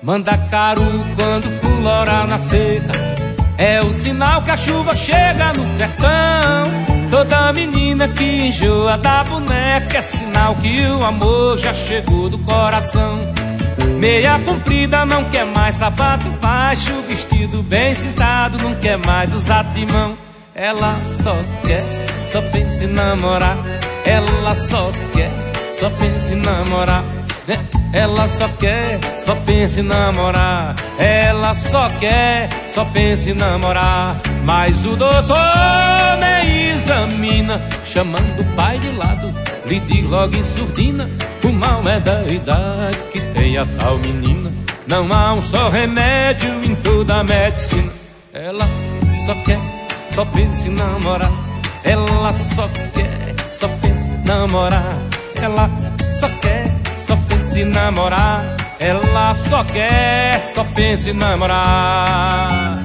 Mandacaru quando florar na seca é o sinal que a chuva chega no sertão. Toda menina que enjoa da boneca é sinal que o amor já chegou do coração. Meia comprida não quer mais sapato baixo, vestido bem cintado não quer mais usar timão. Ela só quer, só pensa em namorar. Ela só quer, só pensa em namorar. Ela só quer, só pensa em namorar. Ela só quer, só pensa em namorar. Mas o doutor me examina, chamando o pai de lado, lhe diz logo em surdina: o mal é da idade que tem a tal menina. Não há um só remédio em toda a medicina. Ela só quer, só pensa em namorar. Ela só quer, só pensa em namorar. Ela só quer, só pensa em namorar. Ela só quer, só pensa em namorar.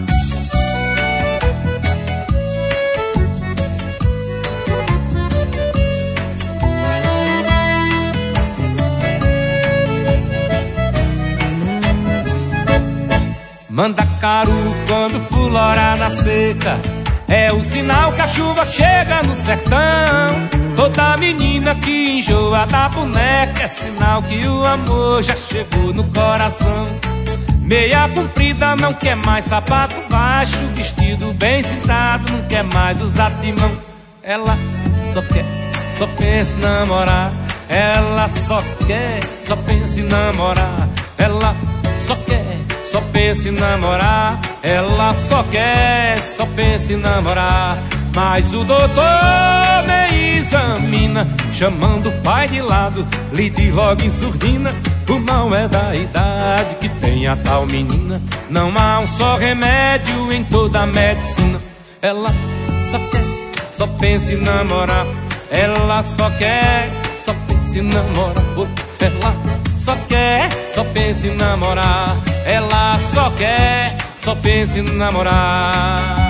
Mandacaru quando florar na seca é o sinal que a chuva chega no sertão. Toda menina que enjoa da boneca é sinal que o amor já chegou no coração. Meia comprida não quer mais sapato baixo, vestido bem cintado não quer mais usar timão. Ela só quer, só pensa em namorar. Ela só quer, só pensa em namorar. Ela só quer, só pensa em namorar. Ela só quer, só pensa em namorar. Mas o doutor me examina, chamando o pai de lado, lhe diz logo em surdina: o mal é da idade que tem a tal menina. Não há um só remédio em toda a medicina. Ela só quer, só pensa em namorar. Ela só quer, só pensa em namorar. Ela só quer, só pensa em namorar. Ela só quer, só pensa em namorar.